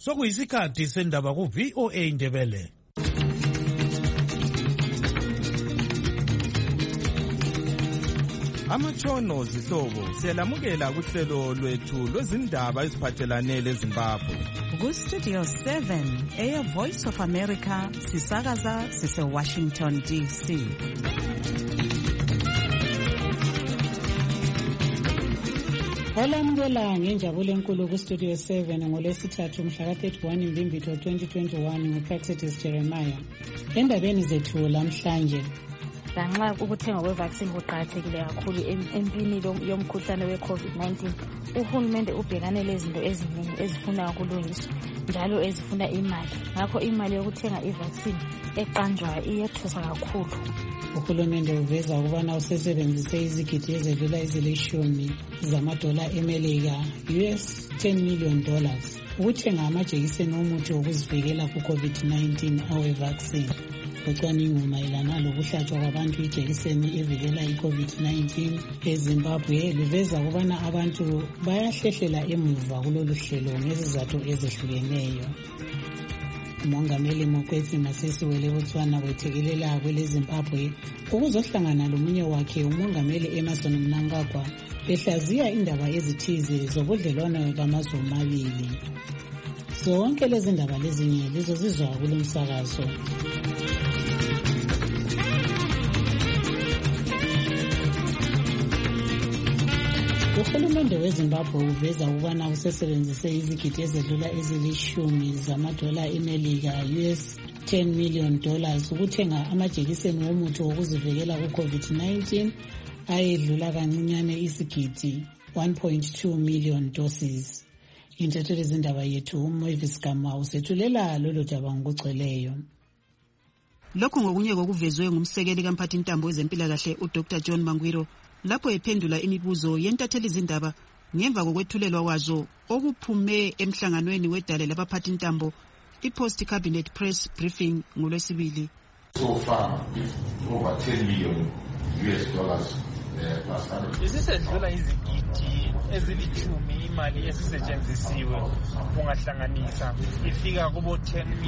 Sokuyisikhathi sendaba ku VOA Indebele. Amatshono zihlobo siyalamukela kuhlelo lwethu lwezindaba eziphathelane leZimbabwe. Ku-Studio 7 Air Voice of America sisakaza sise-Washington DC. Olamukela ngenjabulo enkulu ku-Studio 7 ngolwesithathu mhla ka-31 Mbimbitho 2021 nguPraxedis Jeremiah. Endabeni zethu lamhlanje, lanxa ukuthenga kwe-vaccine kuqakathekile kakhulu empini yomkhuhlane we-COVID-19, uhulumende ubhekane lezinto eziningi ezifuna ukulungiswa njalo ezifuna imali. Ngakho imali yokuthenga i-vaccine eqanjwayo iyethusa kakhulu. Uhulumende uveza ukubana usesebenzise izigidi ezedlula ezilishumi zamadola eMelika, US $10 million, ukuthenga amajekiseni omuthi wokuzivikela ku-COVID-19 awe-vaccine. Ucwaningo mayelana lokuhlatshwa kwabantu ijekiseni evikela i-COVID-19 eZimbabwe luveza ukubana abantu bayahlehlela emuva kulolu hlelo ngezizathu ezehlukeneyo. Umongameli Mokwetsi Masisi Botswana wethekelela kweleZimbabwe ukuzohlangana lomunye wakhe umongameli Emmerson Mnangagwa behlaziya indaba ezithize zobudlelwano bamazwe amabili. Zonke lezi ndaba lezinye lizozizwa kulo msakazo. Uhulumende weZimbabwe uveza ukubana usesebenzise izigidi ezedlula ezilishumi zamadola eMelika, US $10 million, ukuthenga amajekiseni womuthi wokuzivikela ku-COVID-19 ayedlula kancinyane isigidi 1.2 million doses. Intatheli zindaba yethu uMoivis Gama usethulela lolu daba ngokugcweleyo. Lokhu ngokunye kokuvezwe ngumsekeli kamphathintambo wezempilakahle uDr John Mangwiro lapho ephendula imibuzo yentatheli zindaba ngemva kokwethulelwa kwazo okuphume emhlanganweni wedale labaphathintambo i-Post Cabinet Press Briefing ngolwesibili. So far, over $10 million isisedlula izigidi ezilithumi imali esisetshenzisiwe ungahlanganisa ifika kubo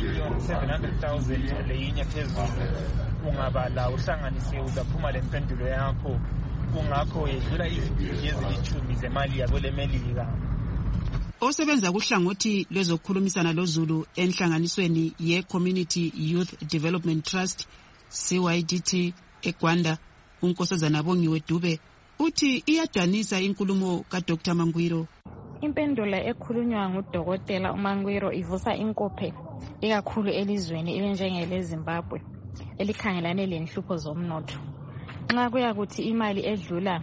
10,700,000 leyinye phezulu. Ungabala uhlanganise uzaphuma lempendulo yakho, kungakho yedlula izigidi ezilithumi zemali yakwelemelika. Osebenza kuhlangothi lwezokukhulumisana loZulu enhlanganisweni ye-Community Youth Development Trust CYDT eGwanda, uNkosazana Bongiwe Dube uthi iyadanisa inkulumo kaDr Mangwiro. Impendulo ekhulunywa nguDokotela uMangwiro ivusa inkophe ikakhulu elizweni elinjengeleZimbabwe elikhangelane lenhlupho zomnotho. Nxa kuyakuthi imali edlula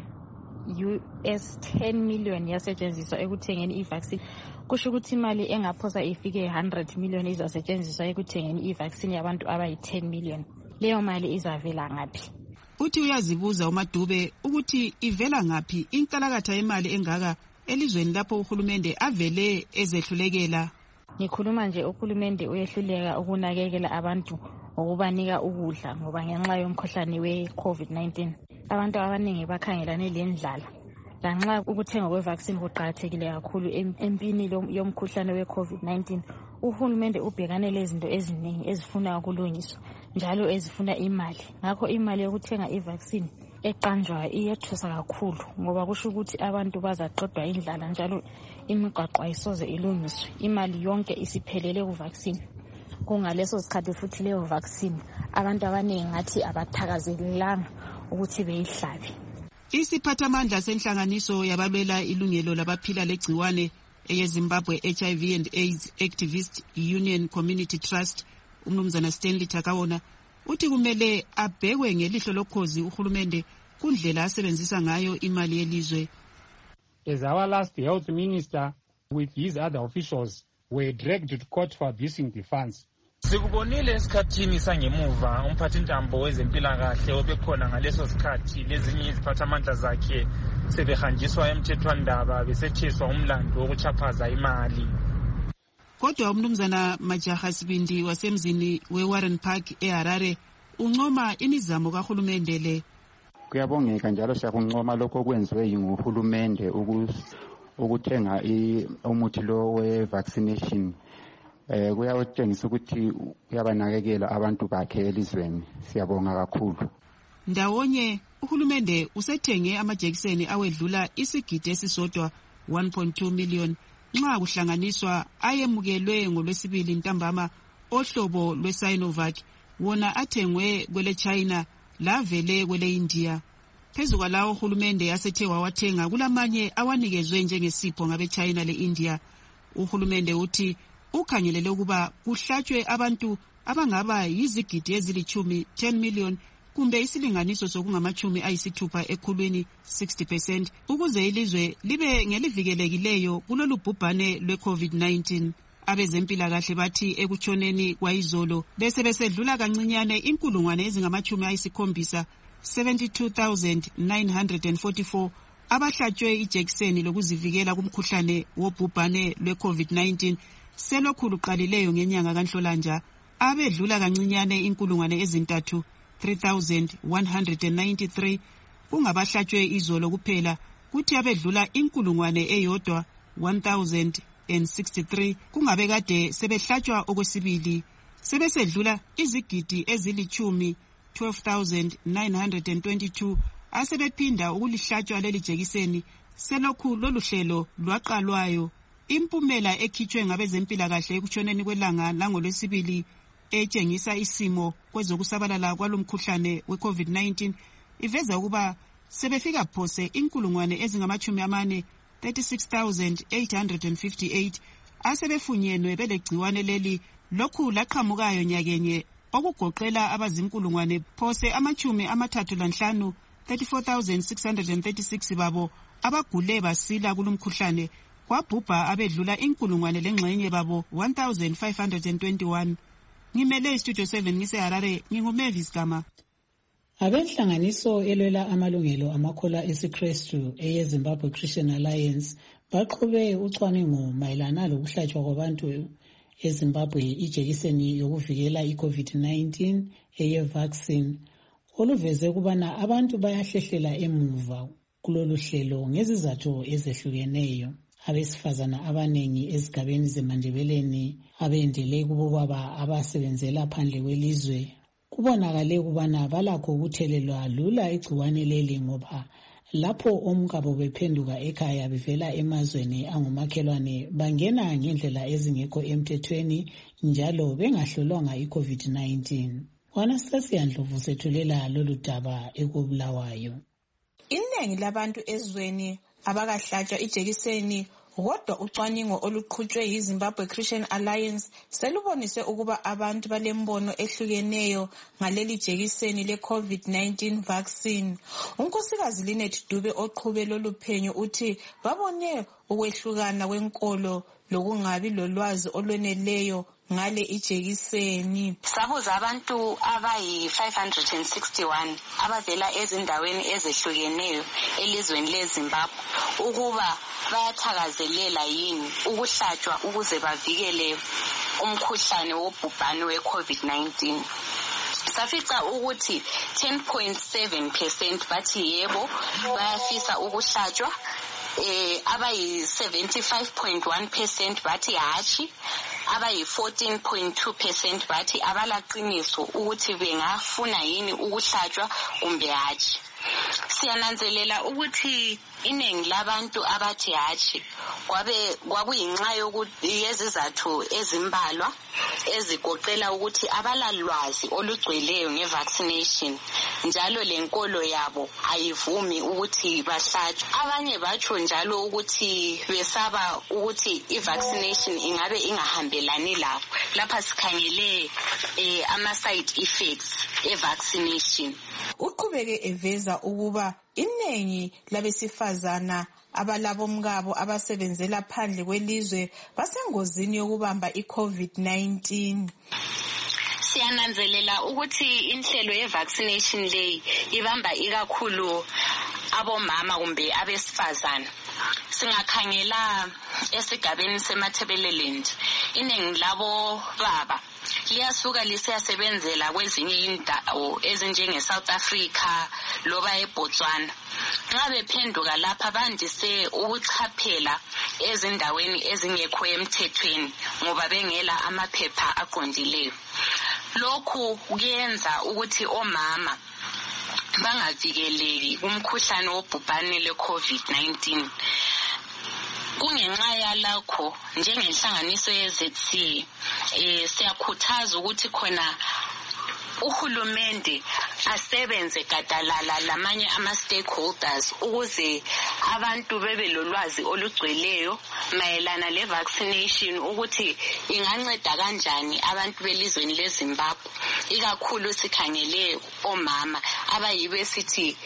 US $10 million yasetshenziswa ekuthengeni i-vaccine, kusho ukuthi imali engaphosa ifike 100 million izasetshenziswa ekuthengeni i-vaccine yabantu abayi-10 million. Leyo mali izavela ngaphi? Uthi uyazibuza uMadube ukuthi ivela ngaphi inkalakatha yemali engaka elizweni lapho uhulumende avele ezehlulekela. Ngikhuluma nje uhulumende uyehluleka ukunakekela abantu ngokubanika ukudla ngoba ngenxa yomkhuhlane we-COVID-19 abantu abaningi bakhangelane lendlala. Lanxa ukuthenga kwe-vaccine kuqakathekile kakhulu empini yomkhuhlane we-COVID-19, uhulumende ubhekane lezinto eziningi ezifuna ukulungiswa njalo ezifuna imali. Ngakho imali yokuthenga i-vaccine eqanjwayo iyethusa kakhulu ngoba kusho ukuthi abantu bazaqedwa indlala njalo imigwaqo ayisoze ilungiswe. Imali yonke isiphelele ku-vaccine. Kungaleso sikhathi futhi leyo vaccine abantu abaningi ngathi abathakazelelanga ukuthi beyihlabe. Isiphathamandla senhlanganiso yabalwela ilungelo labaphila legciwane eyeZimbabwe HIV and AIDS Activist Union Community Trust uMnumzana Stanley Takawona uthi kumele abhekwe ngelihlo lokhozi uhulumende kundlela asebenzisa ngayo imali yelizwe. As our last health minister with his other officials were dragged to court for abusing the funds. Sikubonile esikhathini sangemuva umphathintambo wezempilakahle obekhona ngaleso sikhathi lezinye iziphathamandla zakhe sebehanjiswa emthethwandaba besetsheswa umlando wokuchaphaza imali. Kodwa uMnumzana Majaha Sibindi wasemzini weWarren Park eHarare uncoma imizamo kahulumende le. Kuyabongeka njalo siyakuncoma lokho okwenziwe nguhulumende ukuthenga umuthi lo we-vaccination kuyawutshengisa ukuthi uyabanakekela abantu bakhe elizweni. Siyabonga kakhulu. Ndawonye uhulumende usethenge amajekiseni awedlula isigidi esisodwa 1.2 million nxa kuhlanganiswa ayemukelwe ngolwesibili ntambama ohlobo lwe-Sinovac wona athengwe kwele China lavele kwele India. Phezu kwalawo uhulumende asethe wawathenga kulamanye awanikezwe njengesipho ngabe China le India. Uhulumende uthi ukhangelele ukuba kuhlatshwe abantu abangaba yizigidi ezilithumi 10 million kumbe isilinganiso sokungamachumi ayisithupha ekhulwini 60% ukuze ilizwe libe ngelivikelekileyo kulolu bhubhane lwe-COVID-19. Abezempilakahle bathi ekutshoneni kwayizolo bese besedlula kancinyane inkulungwane ezingamachumi ayisikhombisa 72,944 abahlatshwe ijekiseni lokuzivikela kumkhuhlane wobhubhane lwe-COVID-19 selokhu luqalileyo ngenyanga kaNhlolanja. Abedlula kancinyane inkulungwane ezintathu 3,193 kungabahlatshwe izolo kuphela, kuthi abedlula inkulungwane eyodwa 1,063 kungabe kade sebehlatshwa okwesibili. Sebesedlula izigidi ezilithumi 12,922 asebephinda ukulihlatshwa leli jekiseni selokhu lolu hlelo lwaqalwayo. Impumela ekhitshwe ngabezempilakahle ekutshoneni kwelanga langolwesibili etshengisa isimo kwezokusabalala kwalomkhuhlane we-COVID-19 iveza ukuba sebefika phose inkulungwane ezingamachumi amane 36,858 asebefunyenwe belegciwane leli lokhu laqhamukayo nyakenye okugoqela abazinkulungwane phose amachumi amathathu lanhlanu 34,636 babo abagule basila kulomkhuhlane kwabhubha abedlula inkulungwane lengxenye babo 1,521. Ngimele istudio 7 ngiseHarare, nginguMavis Gama. Abenhlanganiso elwela amalungelo amakholwa esiKristu eyeZimbabwe Christian Alliance baqhube ucwaningo mayelana lokuhlatshwa kwabantu eZimbabwe ijekiseni yokuvikela iCovid-19 eye-vaccine oluveze ukubana abantu bayahlehlela emuva kulolu hlelo ngezizathu ezehlukeneyo. Abesifazana abanengi ezigabeni zeMandebeleni abendele kubobaba abasebenzela phandle kwelizwe kubonakale ukubana balakho ukuthelelwa lula igciwane leli ngoba lapho omkabo bephenduka ekhaya bevela emazweni angumakhelwane bangena ngendlela ezingekho emthethweni njalo bengahlolwanga iCovid-19. Anastasia Ndlovu sethulela lolu daba ekubulawayo. Iningi labantu ezweni abakahlatshwa ijekiseni kodwa ucwaningo oluqhutshwe yiZimbabwe Christian Alliance selubonise ukuba abantu balembono ehlukeneyo ngaleli jekiseni le-COVID-19 vaccine. Unkosikazi Linet Dube oqhube lolu phenyo uthi babone ukwehlukana kwenkolo lokungabi lolwazi olweneleyo ngale ijekiseni. Sabuza abantu abayi-561 abavela ezindaweni ezehlukeneyo elizweni leZimbabwe ukuba bayathakazelela yini ukuhlatshwa ukuze bavikele umkhuhlane wobhubhane we-COVID-19. Safica ukuthi 10.7% bathi yebo bayafisa ukuhlatshwa, abayi-75.1% bathi hatshi, abayi-14.2% bathi abalaqiniso ukuthi bengafuna yini ukuhlatshwa kumbe hatshi. Siyananzelela ukuthi iningi labantu abathi hatshi kwakuyinxa yezizathu ezimbalwa ezigoqela ukuthi abalalwazi olugcweleyo nge-vaccination njalo lenkolo yabo ayivumi ukuthi bahlatshwe. Abanye batsho njalo ukuthi besaba ukuthi i-vaccination ingabe ingahambelani labo. Lapha sikhangele ama-side effects e-vaccination. Uqhubeke eveza ukuba iningi labesifazana abalabomkabo abasebenzela phandle kwelizwe basengozini yokubamba iCovid-19. Siyananzelela ukuthi inhlelo ye-vaccination leyi ibamba ikakhulu abomama kumbe abesifazana. Singakhangela esigabeni seMatabeleland iningi labo baba liyasuka lisiyasebenzela kwezinye indawo ezinjenge-South Africa loba eBotswana. Nxa bephenduka lapha bandise ukuchaphela ezindaweni ezingekho emthethweni ngoba bengela amaphepha aqondileyo. Lokhu kuyenza ukuthi omama bangavikeleki kumkhuhlane wobhubhane le-COVID-19. Kungenxa yalakho njengenhlanganiso ye-ZC siyakhuthaza ukuthi khona uhulumende asebenze gadalala lamanye ama-stakeholders ukuze abantu bebe lolwazi olugcweleyo mayelana le-vaccination ukuthi inganceda kanjani abantu belizweni leZimbabwe, ikakhulu sikhangele omama abayibo esithi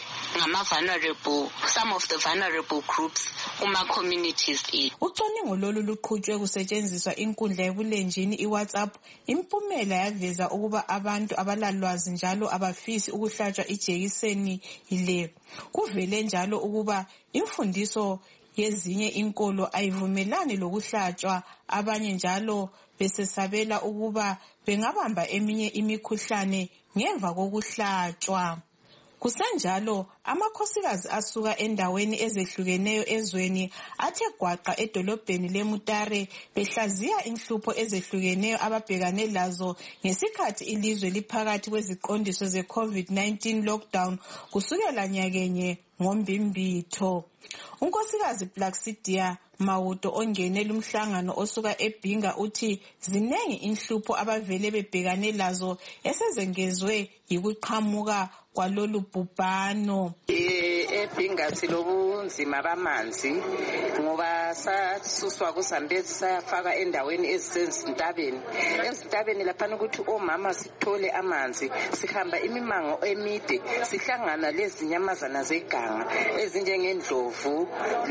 some of the vulnerable groups kuma-communities ethu. Ucwaningo lolu luqhutshwe kusetshenziswa inkundla yebulenjini iWhatsApp. Impumela yaveza ukuba abantu abalalwazi njalo abafisi ukuhlatshwa ijekiseni ile. Kuvele njalo ukuba imfundiso yezinye inkolo ayivumelani lokuhlatshwa, abanye njalo besesabela ukuba bengabamba eminye imikhuhlane ngemva kokuhlatshwa. Kusenjalo amakhosikazi asuka endaweni ezehlukeneyo ezweni athe gwaqa edolobheni leMutare behlaziya inhlupho ezehlukeneyo ababhekane lazo ngesikhathi ilizwe liphakathi kweziqondiso ze-COVID-19 lockdown kusukela nyakenye ngoMbimbitho. Unkosikazi Plaxidia Mawuto ongenela umhlangano osuka eBhinga uthi zinengi inhlupho abavele bebhekane lazo esezengezwe yikuqhamuka kwalolu bhubhano. eBhinga silobunzima bamanzi ngoba sasuswa kuZambezi sayafaka endaweni ezisentabeni. Ezintabeni laphana ukuthi omama sithole amanzi, sihamba imimango emide, sihlangana lezinyamazana zeganga ezinjengendlovu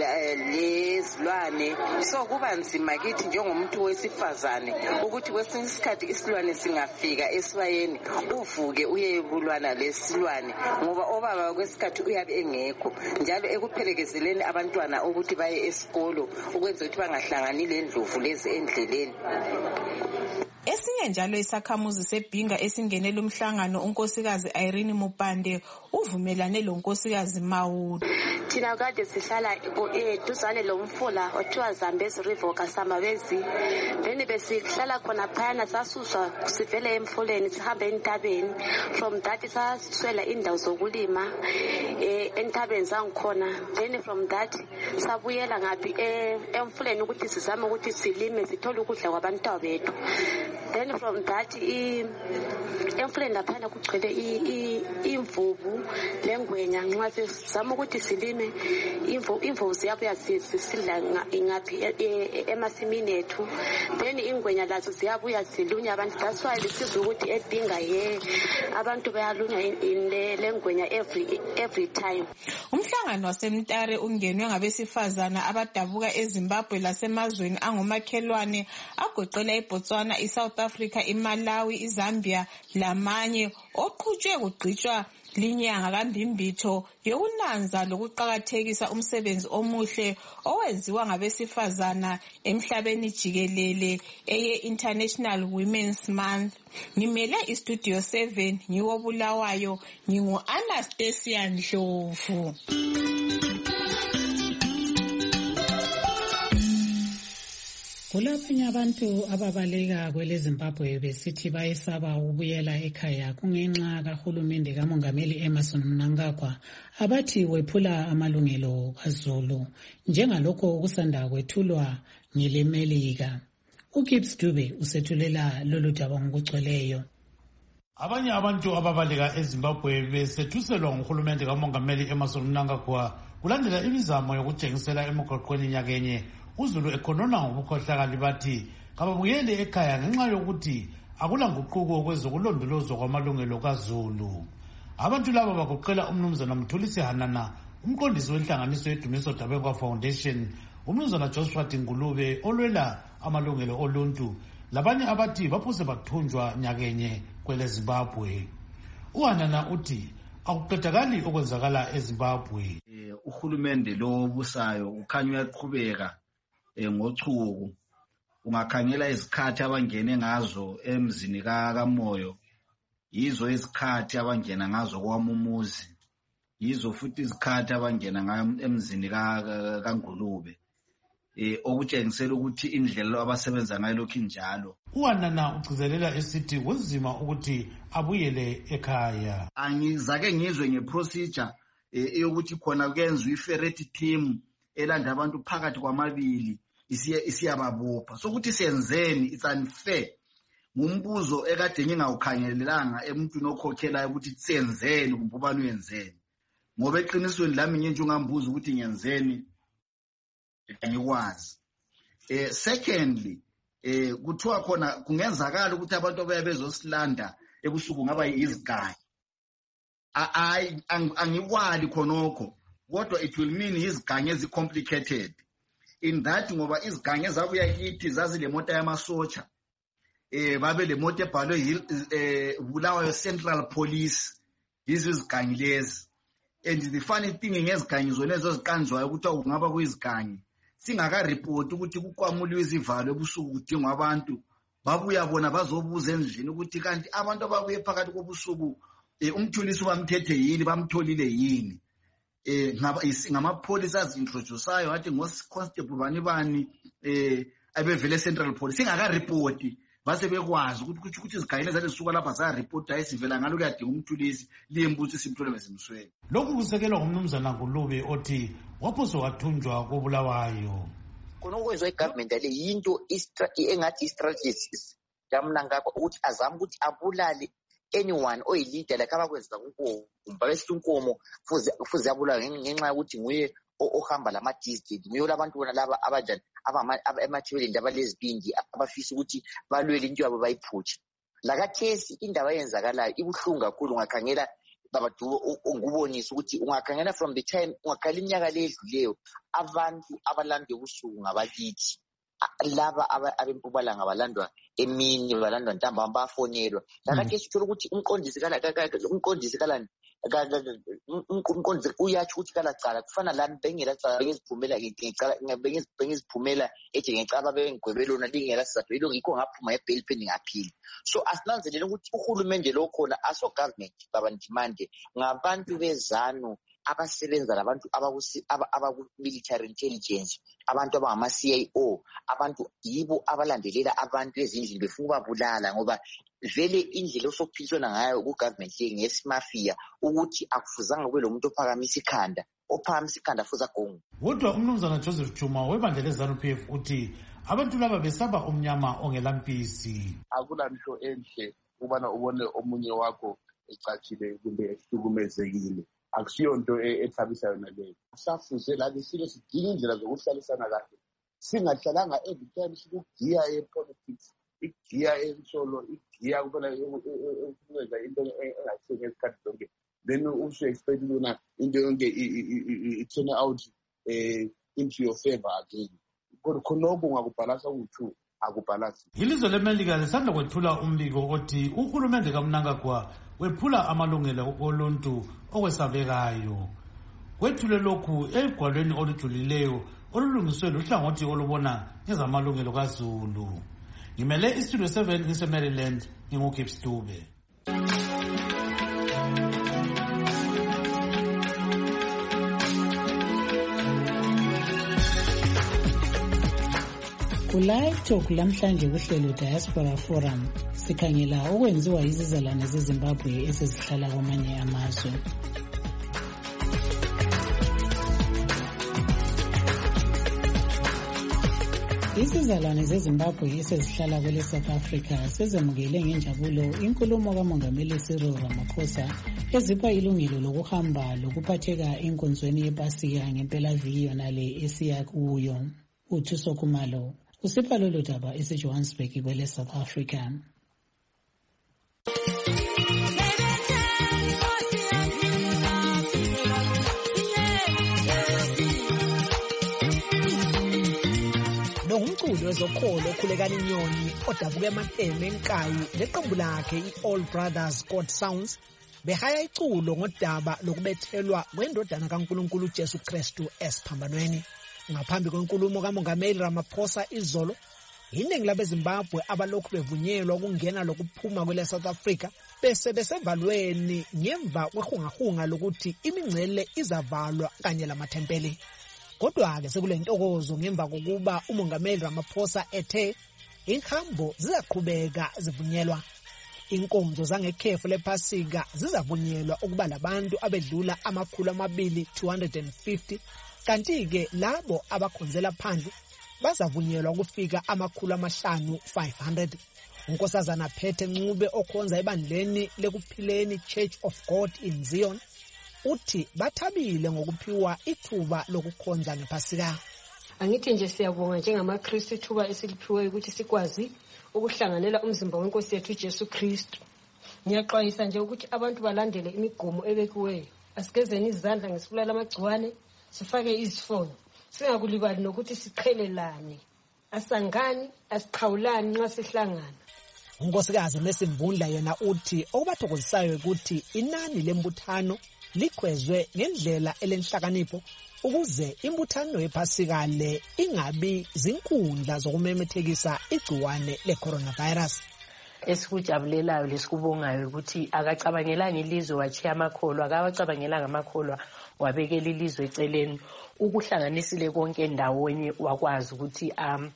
lezilwane. So kuba nzima kithi njengomuntu wesifazane ukuthi kwesinye isikhathi isilwane singafika esibayeni uvuke uyebulwana lesilwane ngoba obaba kwesikhathi uyabe engekho, njalo ekuphelekezeleni abantwana ukuthi baye esikolo ukwenza ukuthi bangahlangani lendlovu lezi endleleni. Esinye njalo isakhamuzi seBhinga esingenela umhlangano unkosikazi Irene Mupande uvumelane lonkosikazi Mawuto. Thina kade sihlala eduzane lomfula othiwa Zambezi River kaSamabezi. Then besihlala khona phana sasuswa sivele emfuleni sihambe entabeni. From that saswela indawo zokulima entabeni zangikhona. Then from that sabuyela ngapi emfuleni ukuthi sizame ukuthi silime sithole ukudla kwabantwana bethu. Then from that emfuleni laphana kugcwele imvubu lengwenya nxa sizama ukuthi silime imvubu ziyabuya sisidla ngaphi emasimini ethu. Then ingwenya lazo ziyabuya zilunya abantu. That's why lisizwe ukuthi eBhinga abantu bayalunya lengwenya every time. Umhlangano waseMtare ungenwe ngabesifazana abadabuka eZimbabwe lasemazweni angomakhelwane agoqela iBotswana, iSouth Africa, iMalawi, iZambia lamanye, oqhutshwe kugqitshwa linyanga kaMbimbitho yokunanza lokuqakathekisa umsebenzi omuhle owenziwa ngabesifazana emhlabeni jikelele eye-International Women's Month. Ngimele iStudio 7 ngiwobulawayo, ngingu-Anastasia Ndlovu. Kulabanye abantu ababaleka kweleZimbabwe besithi bayesaba ukubuyela ekhaya kungenxa kahulumende kaMongameli Emmerson Mnangagwa abathi wephula amalungelo kaZulu njengalokho okusanda kwethulwa ngeleMelika. uGibbs Dube usethulela lolu daba ngokugcweleyo. Abanye abantu ababaleka eZimbabwe besethuselwa nguhulumende kaMongameli Emmerson Mnangagwa kulandela imizamo yokutshengisela emigwaqweni nyakenye uZulu ekhonona ngobukhohlakali bathi kababuyele ekhaya ngenxa yokuthi akulanguquko kwezokulondolozwa kwamalungelo kaZulu. Abantu laba bagoqela umnumzana Mthulisi Hanana, umqondisi wenhlanganiso yeDumiso Dabengwa Foundation, umnumzana Joshua Dingulube olwela amalungelo oluntu, labanye abathi baphose bathunjwa nyakenye kweleZimbabwe. uHanana uthi akuqedakali okwenzakala eZimbabwe. Uhulumende lo obusayo ukhanya uyaqhubeka ngochuku ungakhangela izikhathi abangene ngazo emzini kaMoyo, yizo izikhathi abangena ngazo kwaMumuzi, yizo futhi izikhathi abangena ngayo emzini kaNgulube. Okutshengisela ukuthi indlela abasebenza ngayo lokhu injalo. uWanana ugcizelela esithi kunzima ukuthi abuyele ekhaya. Angizake ngizwe ngeprocedure yokuthi khona kuyenzwa iferret team elanda abantu phakathi kwamabili isiyababopha. Sokuthi siyenzeni, it's unfair. Ngumbuzo ekade ngingawukhangelelanga emuntwini okhokhelayo ukuthi siyenzeni kumbe ubani uyenzeni. Ngoba eqinisweni lami nje ungambuza ukuthi ngiyenzeni angikwazi. Secondly, kuthiwa khona kungenzakala ukuthi abantu abaye bezosilanda ebusuku ngaba yizigangi. Angikwali khonokho, kodwa it will mean izigangi ezi-complicated. In that ngoba izigangi ezabuya kithi zazile mota yamasotsha, babe le mota ebhalwe Bulawayo Central Police, yizo izigangi lezi. And the funny thing ngezigangi zona ezo zikanjwayo ukuthi kungaba kuyizigangi singaka-report ukuthi kukwamuliwe izivalo ebusuku kudingwa abantu, babuya bona bazobuza endlini ukuthi kanti abantu ababuye phakathi kobusuku umthulisi bamthethe yini, bamtholile yini. Ngamapholisa azintrodusayo wathi ngo-constable bani abevele Central Police singaka-report base bekwazi ukuthi izigayile zale zisuka lapha za-report hayi sivela ngalo kuyadinga umthulisi liyembuthi simthole bezimsweni. Lokhu kusekelwa ngumnumzana Ngulube othi waphoso wathunjwa koBulawayo. Khona okwenziwa igovernment ale yinto engathi i-strategies yamna ngakho ukuthi azama ukuthi abulale anyone oyilida like abakwenza kuNkomo, besithi uNkomo kufuze abulawe ngenxa yokuthi nguye ohamba lama-district, nguye labantu bona laba abanjani emathebeleni abalezibindi abafisa ukuthi balwele into yabo bayiphutshe. Lakathesi indaba eyenzakalayo ibuhlungu kakhulu. Ungakhangela babadu ngubonisa ukuthi ungakhangela from the time ungakhala iminyaka le edluleyo abantu abalandwe ubusuku ngabakithi, laba abempumalanga balandwa emini, balandwa ntambama, bafonelwa. Lakathesi uthola ukuthi umqondisi uyatsho ukuthi kalacala kufana lami bengelacala bengiziphumela ethi ngecaba bengigwebelona lingela sizathu yilo ngikho ngaphuma ebheli phendi ngaphili. So asinanzelele ukuthi uhulumende lo khona aso government babandimande ngabantu bezanu abasebenza labantu abaku-military intelligence, abantu abangama-CIO, abantu yibo abalandelela abantu ezindlini befuna ukubabulala, ngoba vele indlela osophiliswana ngayo ku-government le ngesimafia ukuthi akufuzanga kube lo muntu ophakamisa ikhanda fuza gongo. Kodwa umnumzana Joseph Chuma webandla le-ZANU-PF uthi abantu laba besaba umnyama ongelampisi. Akulanto enhle ukubana ubone omunye wakho ecatshile kumbe ehlukumezekile. Akusiyonto ethabisa yona leyo. Safuze lani silo sidinga indlela zokuhlalisana kahle, singahlalanga every time sikugiya e-politics, igiya emsolo, igiya kubona ukwenza into engayisenye esikhathi zonke, then usu-expect ukuna into yonke i-turn out into your favor again. Kodwa khonokho ungakubhalasa ku-2 akubhalasi. Ilizwe leMelika lisanda kwethula umbiko othi uhulumende kaMnangagwa wephula amalungelo oluntu okwesabekayo. Kwethule lokhu egwalweni olujulileyo olulungiswe luhlangothi olubona ngezamalungelo kaZulu. Ngimele iStudio 7 ngise-Maryland, nginguKip Stube. Ku-Live Talk lamhlanje kuhlelo Diaspora Forum sikhangela okwenziwa izizalwane zeZimbabwe esezihlala kwamanye amazwe. Izizalwane zeZimbabwe esezihlala kwele South Africa sezemukele ngenjabulo inkulumo kaMongameli Cyril Ramaphosa ezipha ilungelo lokuhamba lokuphatheka enkonzweni yePasika ngempelaviki yonale esiya kuyo. uThuso Khumalo usipha lolu daba eseJohannesburg kwele South Africa. Umculo wezokholo okhulekana inyoni odabuka emateme enkayi neqembu lakhe i-All Brothers God Sounds behaya iculo ngodaba lokubethelwa kwendodana kaNkulunkulu uJesu Kristu esiphambanweni. Ngaphambi kwenkulumo kaMongameli Ramaphosa izolo, iningi labeZimbabwe abalokhu bevunyelwa ukungena lokuphuma kwele South Africa bese besevalweni ngemva kwehungahunga lokuthi imingcele izavalwa kanye lamathempeli. Kodwa-ke sekule ntokozo ngemva kokuba uMongameli Ramaphosa ethe inhambo zizaqhubeka zivunyelwa. Inkonzo zangekhefu lePhasika zizavunyelwa ukuba labantu abedlula 250, kanti-ke labo abakhonzela phandle bazavunyelwa ukufika 500. uNkosazana Phethe Ncube okhonza ebandleni lekuphileni Church of God in Zion uthi bathabile ngokuphiwa ithuba lokukhonza ngePhasika. Angithi nje siyabonga njengamaKristu ithuba esiliphiwe ukuthi sikwazi ukuhlanganela umzimba weNkosi yethu Jesu Kristu. Ngiyaxwayisa nje ukuthi abantu balandele imigomo ebekiweyo. Asikezeni izandla ngesibulala amagciwane, sifake izifonyo. Singakulibali nokuthi siqhelelane. Asangani, asiqhawulani nxa sihlangana. uNkosikazi Mesimvundla yena uthi okubathokozisayo ukuthi inani lembuthano likhwezwe ngendlela elenhlakanipho ukuze imbuthano yePhasika le ingabi zinkundla zokumemethekisa igciwane leCoronavirus. Esikujabulelayo lesikubongayo ukuthi akacabangelanga ilizwe wachiya amakholwa, akacabangelanga amakholwa wabekela ilizwe eceleni, ukuhlanganisile konke ndawonye wakwazi ukuthi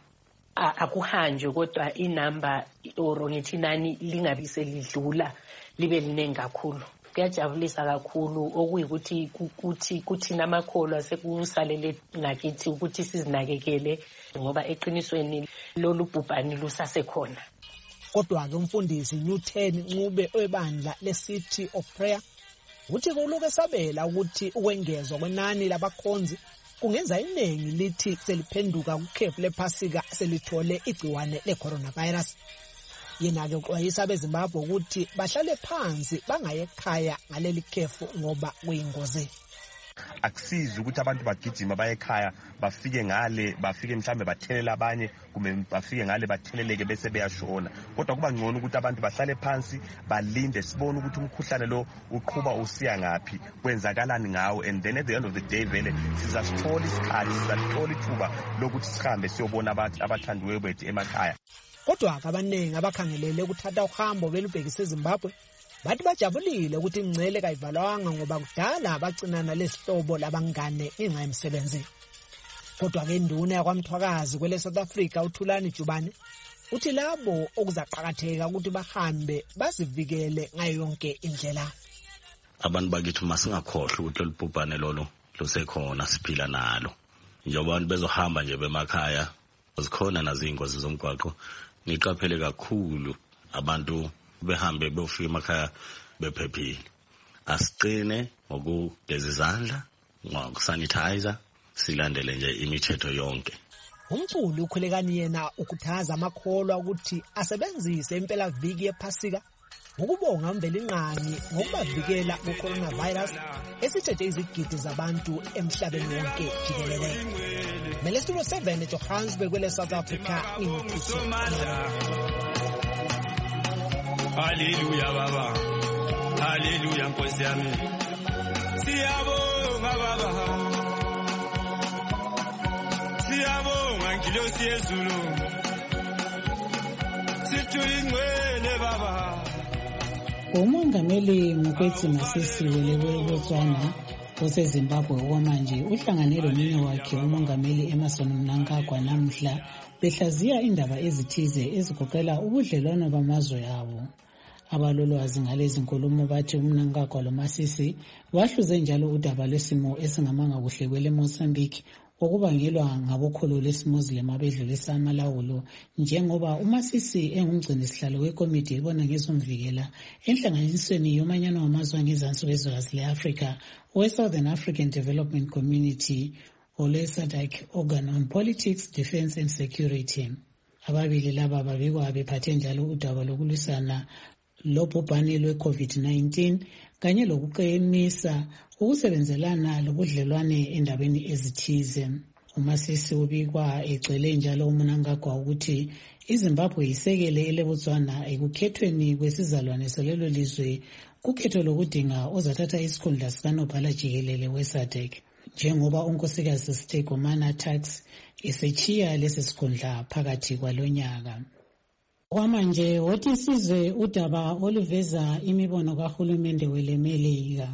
akuhanjwe kodwa inamba or ngithi nani lingabi selidlula libe linengi kakhulu. Kuyajabulisa kakhulu okuyikuthi kuthi namakholwa sekusalele ngakithi ukuthi sizinakekele ngoba eqinisweni lolu bhubhani lusasekhona. Kodwa-ke umfundisi Newton Ncube webandla leCity of Prayer uthi kuluke sabela ukuthi ukwengezwa kwenani labakhonzi kungenza iningi lithi seliphenduka kukhefu lePhasika selithole igciwane leCoronavirus. Yena-ke uxwayisa abeZimbabwe ukuthi bahlale phansi bangaye ekhaya ngaleli khefu ngoba kuyingozi. Akusizi ukuthi abantu bagijima baye ekhaya bafike mhlambe bathelela abanye kumbe bafike ngale batheleleke bese beyashona, kodwa kuba ngcono ukuthi abantu bahlale phansi balinde sibone ukuthi umkhuhlane lo uqhuba usiya ngaphi, kwenzakalani ngawo, and then at the end of the day vele sizasithola isikhathi, sizathola ithuba lokuthi sihambe siyobona abathandiweyo bethu emakhaya. Kodwa-ke abaningi abakhangelele ukuthatha uhambo belubhekise eZimbabwe bathi bajabulile ukuthi ingcele kayivalwanga ngoba kudala bacinana lesihlobo labangane ngenxa yemsebenzi. Kodwa-ke induna yakwaMthwakazi kwele South Africa uThulani Jubane uthi labo okuzaqhakatheka ukuthi bahambe bazivikele ngayo yonke indlela. Abantu bakithi masingakhohlwa ukuthi lolubhubhane lolo lusekhona, siphila nalo. Njengoba abantu bezohamba nje bemakhaya zikhona nazingozi zomgwaqo, niqaphele kakhulu abantu behambe befika emakhaya bephephile. Asiqine ngokugeza izandla, ngokusanitizer, silandele nje imithetho yonke. Umculi uKhulekani yena ukhuthaza amakholwa ukuthi asebenzise impela viki yePhasika ukubonga uMvelinqangi ngokubavikela kuCoronavirus esithethe izigidi zabantu emhlabeni wonke jikelele. Melesitulo 7 eJohannesburg kwele South Africa ingithuso. Hallelujah baba, hallelujah Nkosi yami, siyabonga baba, siyabonga Ngilosi yezulu, sithula ingcwele baba. uMongameli Mokgweetsi Masisi weBotswana oseZimbabwe okwamanje uhlangane lomunye wakhe uMongameli Emmerson Mnangagwa namhla behlaziya indaba ezithize ezigoqela ubudlelwano bamazwe abo. Abalolwazi ngalezi nkulumo bathi uMnangagwa loMasisi bahluze njalo udaba lwesimo esingamanga kuhle kwele Mozambique okubangelwa ngabokholo lesiMuslim abedlulisa amalawulo, njengoba uMasisi engumgcini sihlalo wekomiti ebona ngezomvikela enhlanganisweni yomanyano wamazwe angezansi kwezwekazi le-Africa we-Southern African Development Community ole-SADC Organ on Politics, Defence and Security. Ababili laba babikwa bephathe njalo udaba lokulwisana lobhubhane lwe-COVID-19 kanye lokuqinisa ukusebenzelana lobudlelwane endabeni ezithize. uMasisi ubikwa egcwele njalo uMnangagwa ukuthi iZimbabwe isekele eleBotswana ekukhethweni kwesizalwane salelo lizwe kukhetho lokudinga ozathatha isikhundla sikanobhala jikelele we-SADC. njengoba unkosikazi Stegomana Tax esechiya lesi sikhundla phakathi kwalonyaka. Kwamanje wothi sizwe udaba oluveza imibono kahulumende welemelika.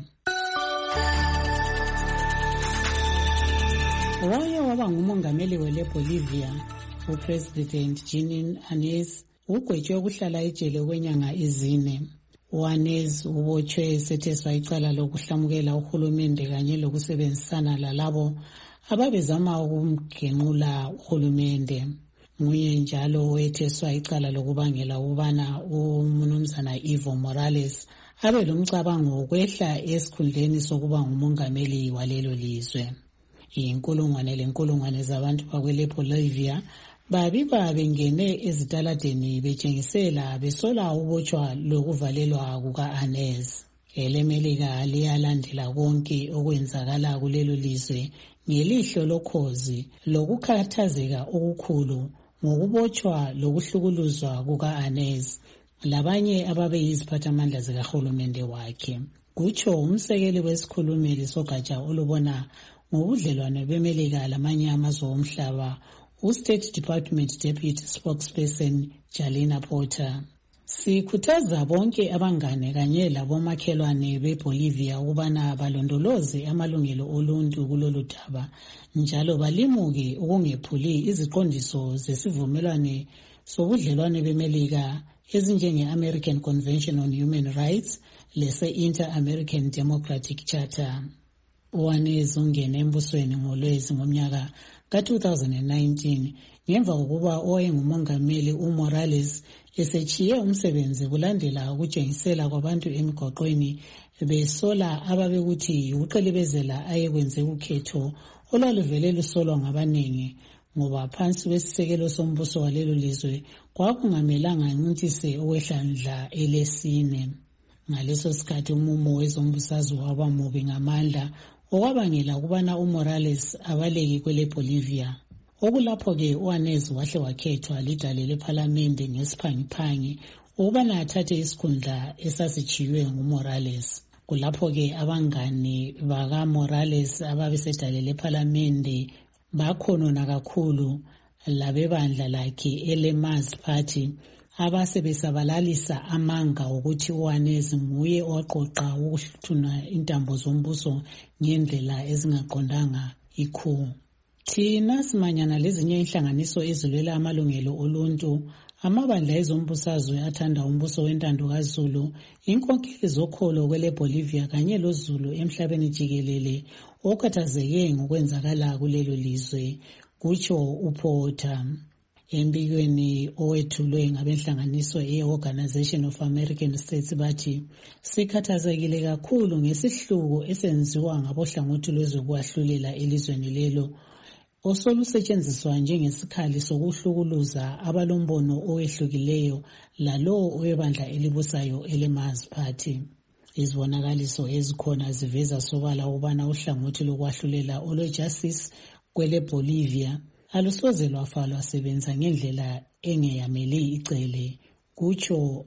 Waye waba ngumongameli weleBolivia uPresident Jeanine Áñez ugwetshwe ukuhlala ejele kwenyanga ezine. Áñez ubotshwe esetheswa icala lokuhlamukela uhulumende kanye lokusebenzisana lalabo ababezama ukumgenqula uhulumende. Nguye njalo owetheswa icala lokubangela ukubana umnumzana Evo Morales abe lomcabango wokwehla esikhundleni sokuba ngumongameli walelo lizwe. Inkulungwane zabantu bakweleBolivia babikwa bengene ezitaladeni betshengisela besola ubotshwa lokuvalelwa kuka-Áñez. Elemelika liyalandela konke okwenzakala kulelo lizwe ngelihlo lokhozi lokukhathazeka okukhulu ngokubotshwa lokuhlukuluzwa kuka-Áñez labanye ababeyiziphathamandla zikahulumende wakhe. Kutsho umsekeli wesikhulumeli sogatsha olubona ngobudlelwano bemelika lamanye amazwe omhlaba uState Department Deputy Spokesperson Jalina Porter. Sikhuthaza bonke abangane kanye labomakhelwane beBolivia ukubana balondoloze amalungelo oluntu kulolu daba njalo balimuke ukungephuli iziqondiso zesivumelwano sobudlelwano bemelika ezinjenge-American Convention on Human Rights lese-Inter-American Democratic Charter. Áñez ungene embusweni ngoLwezi ngomnyaka ka-2019 ngemva kokuba owayengumongameli uMorales esechiye umsebenzi kulandela ukutshengisela kwabantu emigwaqweni besola ababekuthi ukuqelebezela ayekwenze ukhetho olwaluvele lusolwa ngabaningi ngoba phansi kwesisekelo sombuso walelo lizwe kwakungamelanga ncintise ukwehlandla elesine. Ngaleso sikhathi umumo wezombusazwe waba mubi ngamandla okwabangela ukubana uMorales abaleke kweleBolivia. Okulapho-ke u-Áñez wahle wakhethwa lidale lephalamende ngesiphangiphangi ukubana athathe isikhundla esasitshiywe nguMorales. Kulapho-ke abangani bakaMorales ababesedale lephalamende bakhonona kakhulu labebandla lakhe eleMAS Party abasebesabalalisa amanga ukuthi uAnez nguye owaqoqa ukuhluthuna intambo zombuso ngendlela ezingaqondanga ikhu. Thina simanyana lezinye inhlanganiso ezilwela amalungelo oluntu, amabandla ezombusazwe athanda umbuso wentando kaZulu, inkokheli zokholo kweleBolivia kanye loZulu emhlabeni jikelele okhathazeke ngokwenzakala kulelo lizwe, kutsho uPorter. Embikweni owethulwe ngabenhlanganiso ye-Organization of American States bathi sikhathazekile kakhulu ngesihluko esenziwa ngabohlangothi lwezokwahlulela elizweni lelo osolusetshenziswa njengesikhali sokuhlukuluza abalombono owehlukileyo lalowo owebandla elibusayo eleMAS Party. Izibonakaliso ezikhona ziveza sobala ukubana uhlangothi lokwahlulela olwejustice kweleBolivia alusoze lwafalwa sebenza ngendlela engeyameli icele, kutsho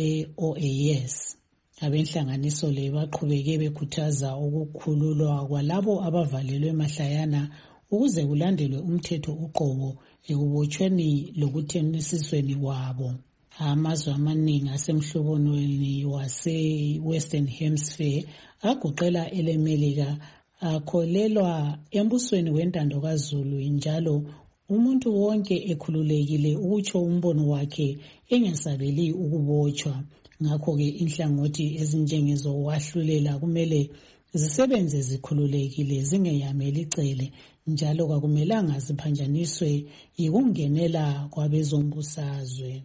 abe-OAS. Abenhlanganiso le baqhubeke bekhuthaza ukukhululwa kwalabo abavalelwe mahlayana ukuze kulandelwe umthetho uqobo ekubotshweni lokuthengisisweni kwabo. Amazwe amaningi asemhlobonweni wase-Western Hemisphere agoqela eleMelika akholelwa embusweni wentando kaZulu, njalo umuntu wonke ekhululekile ukutsho umbono wakhe engesabeli ukubotshwa. Ngakho-ke inhlangothi ezinjengezowahlulela kumele zisebenze zikhululekile zingeyameli icele, njalo kwakumelanga ziphanjaniswe yikungenela kwabezombusazwe.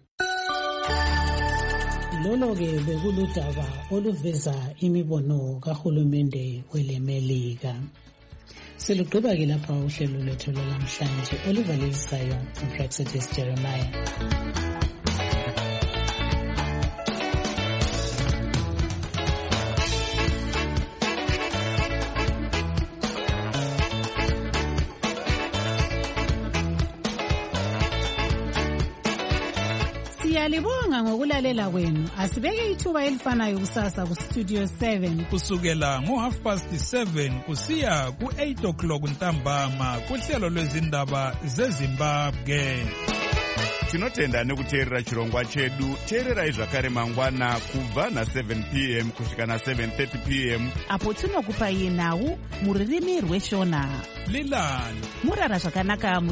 Lolo-ke bekuludaba oluveza imibono kahulumende weleMelika. Silugqiba-ke lapha uhlelo lwethu lwalamhlanje oluvalisayo uPraxitis Jeremiah. Siyalibonga ngokulalela kwenu. Asibeke ithuba elifanayo kusasa ku Studio 7 kusukela ngo7:30 kusiya ku8 ntambama kuhlelo lwezindaba zeZimbabwe. Tinotenda nekuteerera chirongwa chedu. Teererai zvakare mangwana kubva na7 p.m. kusvika na7:30 p.m. apo tinokupai nhau muririmi rweshona. Lilani murara zvakanaka.